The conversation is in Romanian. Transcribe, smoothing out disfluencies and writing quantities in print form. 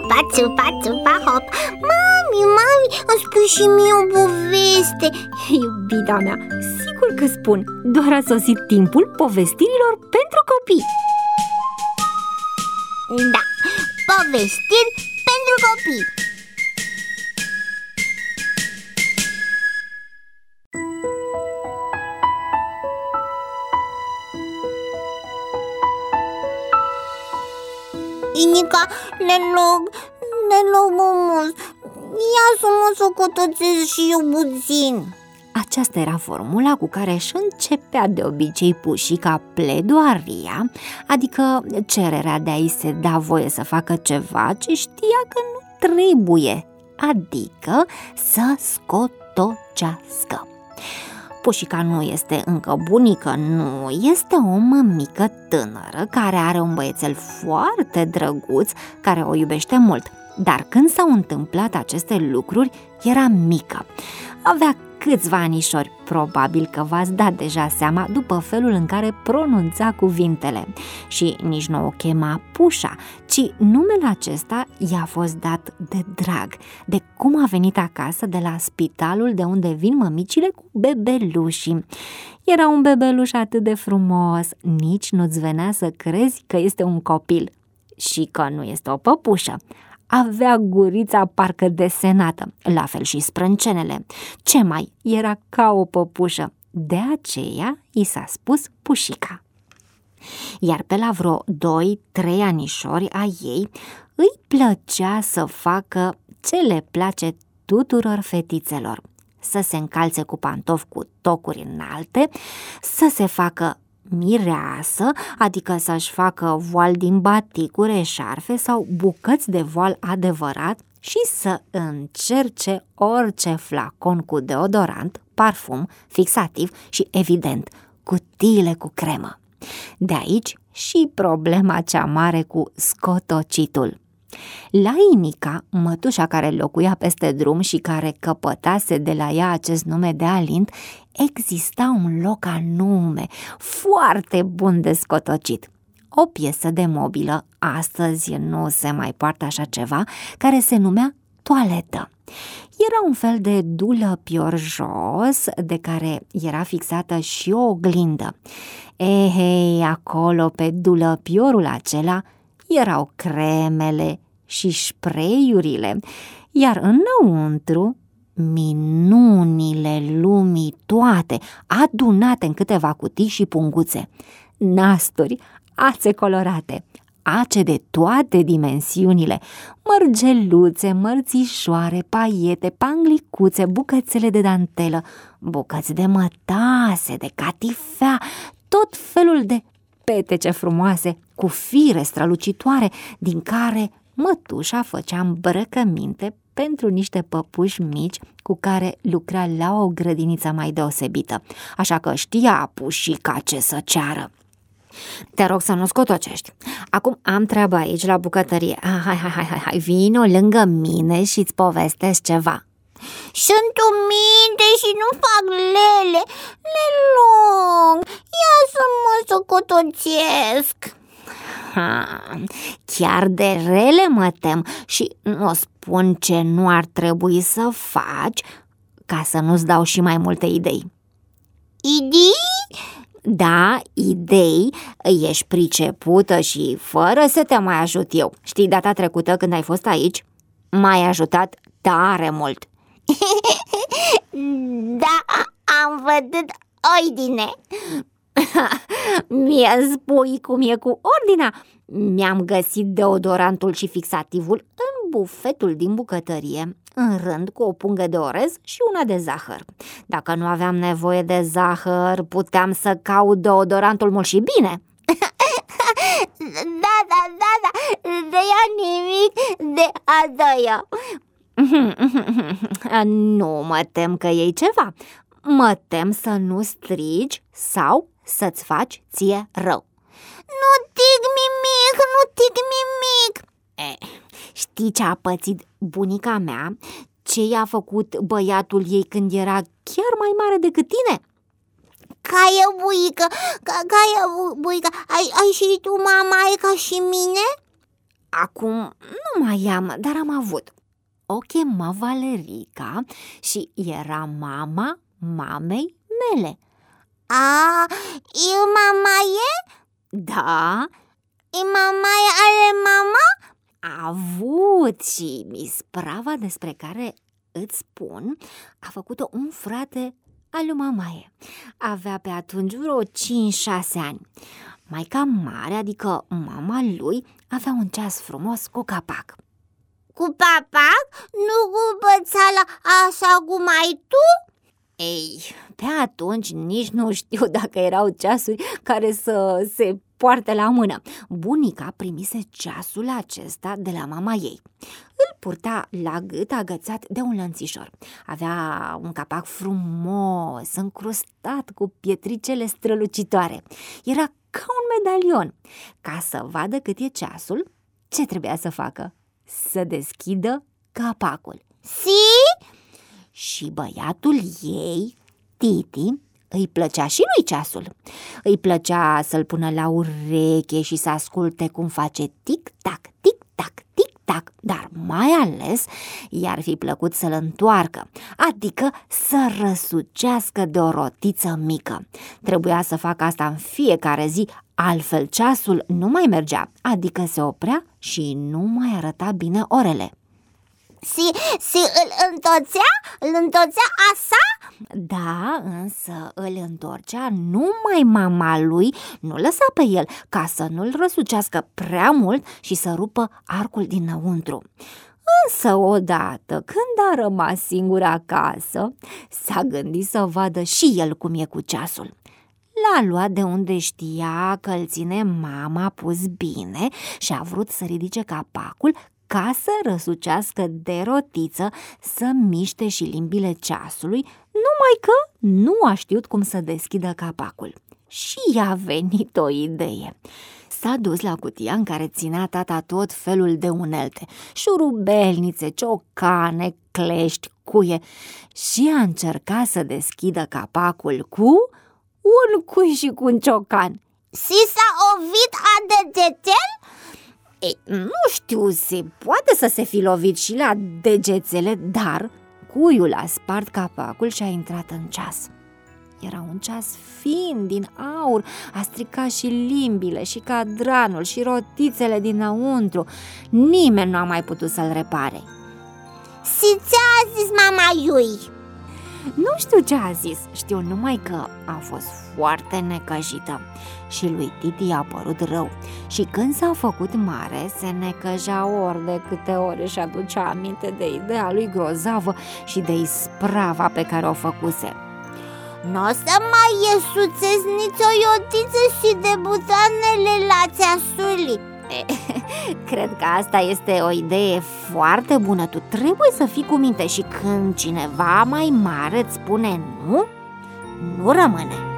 țupa, țupa, țupa, hop. Mami, îmi spui și mie o poveste. Iubita mea, sigur că spun. Doar a sosit timpul povestirilor pentru copii. Da, povestiri pentru copii. Inica, le rog frumos, ia să mă socotățesc și eu puțin. Aceasta era formula cu care își începea de obicei Pușica pledoaria, adică cererea de a-i se da voie să facă ceva ce știa că nu trebuie, adică să scotocească. Pușica nu este încă bunică, nu, este o mămică tânără care are un băiețel foarte drăguț care o iubește mult. Dar când s-au întâmplat aceste lucruri, era mică. Avea câțiva anișori, probabil că v-ați dat deja seama după felul în care pronunța cuvintele. Și nici nu o chema Pușa, ci numele acesta i-a fost dat de drag, de cum a venit acasă de la spitalul de unde vin mămicile cu bebelușii. Era un bebeluș atât de frumos, nici nu-ți venea să crezi că este un copil și că nu este o păpușă. Avea gurița parcă desenată, la fel și sprâncenele. Ce mai, era ca o păpușă, de aceea i s-a spus Pușica. Iar pe la vreo 2-3 anișori a ei îi plăcea să facă ce le place tuturor fetițelor: să se încalțe cu pantofi cu tocuri înalte, să se facă mireasă, adică să-și facă voal din baticuri, eșarfe sau bucăți de voal adevărat și să încerce orice flacon cu deodorant, parfum, fixativ și, evident, cutiile cu cremă. De aici și problema cea mare cu scotocitul. La Inica, mătușa care locuia peste drum și care căpătase de la ea acest nume de alint, exista un loc anume, foarte bun de scotocit. O piesă de mobilă, astăzi nu se mai poartă așa ceva, care se numea toaletă. Era un fel de dulăpior jos, de care era fixată și o oglindă. Ehei, acolo pe dulăpiorul acela erau cremele și spreiurile, iar înăuntru minunile lumii toate, adunate în câteva cutii și punguțe: nasturi, ațe colorate, ace de toate dimensiunile, mărgeluțe, mărțișoare, paiete, panglicuțe, bucățele de dantelă, bucăți de mătase, de catifea, tot felul de petece frumoase, cu fire strălucitoare, din care mătușa făcea îmbrăcăminte pentru niște păpuși mici cu care lucra la o grădiniță mai deosebită, așa că știa Pușica ce să ceară. Te rog să nu scotocești. Acum am treabă aici la bucătărie. Hai, vino lângă mine și îți povestesc ceva. Sunt uminte și nu fac lele. Le rog, ia să mă socotocesc. Chiar de rele mă tem și nu spun ce nu ar trebui să faci, ca să nu-ți dau și mai multe idei. Idei? Da, idei, ești pricepută și fără să te mai ajut eu. Știi, data trecută când ai fost aici, m-ai ajutat tare mult. Da, am văzut ordine. Mi-e spui cum e cu ordinea? Mi-am găsit deodorantul și fixativul în bufetul din bucătărie, în rând cu o pungă de orez și una de zahăr. Dacă nu aveam nevoie de zahăr, puteam să caut deodorantul mult și bine. Da, de ea nimic de adoia. Nu mă tem că iei ceva, mă tem să nu strigi sau să-ți faci ție rău. Nu tic nimic. Știi ce a pățit bunica mea? Ce i-a făcut băiatul ei când era chiar mai mare decât tine? Caie buică, ai și tu mama e ca și mine? Acum nu mai am, dar am avut. O chema Valerica și era mama mamei mele. A, e mamaie? Da, E mamaie are mama? a avut și isprava despre care îți spun a făcut-o un frate al lui mamaie. Avea pe atunci vreo 5-6 ani. Maica mare, adică mama lui, avea un ceas frumos cu capac. Cu papac? Nu cu bățala așa cum ai tu? Ei, pe atunci nici nu știu dacă erau ceasuri care să se poarte la mână. Bunica primise ceasul acesta de la mama ei. Îl purta la gât agățat de un lănțișor. Avea un capac frumos, încrustat cu pietricele strălucitoare. Era ca un medalion. Ca să vadă cât e ceasul, ce trebuia să facă? Să deschidă capacul. Si? Și băiatul ei, Titi, îi plăcea și lui ceasul. Îi plăcea să-l pună la ureche și să asculte cum face tic-tac, tic-tac, tic-tac, dar mai ales i-ar fi plăcut să-l întoarcă, adică să răsucească de o rotiță mică. Trebuia să facă asta în fiecare zi, altfel ceasul nu mai mergea, adică se oprea și nu mai arăta bine orele. Si îl întoțea așa? Da, însă îl întorcea numai mama lui, nu lăsa pe el, ca să nu-l răsucească prea mult și să rupă arcul dinăuntru. Însă odată, când a rămas singur acasă, s-a gândit să vadă și el cum e cu ceasul. L-a luat de unde știa că îl ține mama pus bine și a vrut să ridice capacul ca să răsucească de rotiță, să miște și limbile ceasului, numai că nu a știut cum să deschidă capacul. Și i-a venit o idee. S-a dus la cutia în care ținea tata tot felul de unelte, șurubelnițe, ciocane, clești, cuie, și a încercat să deschidă capacul cu un cui și cu un ciocan. Si s-a ovit a degețel? Ei, nu știu, se poate să se fi lovit și la degețele, dar cuiul a spart capacul și a intrat în ceas. Era un ceas fin din aur, a stricat și limbile și cadranul și rotițele dinăuntru. Nimeni nu a mai putut să-l repare. Si ți-a zis mama lui? Nu știu ce a zis, știu numai că a fost foarte necăjită și lui Titi i-a părut rău. Și când s-a făcut mare, se necăjea ori de câte ori și aducea aminte de ideea lui grozavă și de isprava pe care o făcuse. N-o să mai iesuțesc nicio iotiță și de butoanele la țeasului. Cred că asta este o idee foarte bună. Tu trebuie să fii cu minte și când cineva mai mare îți spune nu, nu rămâne.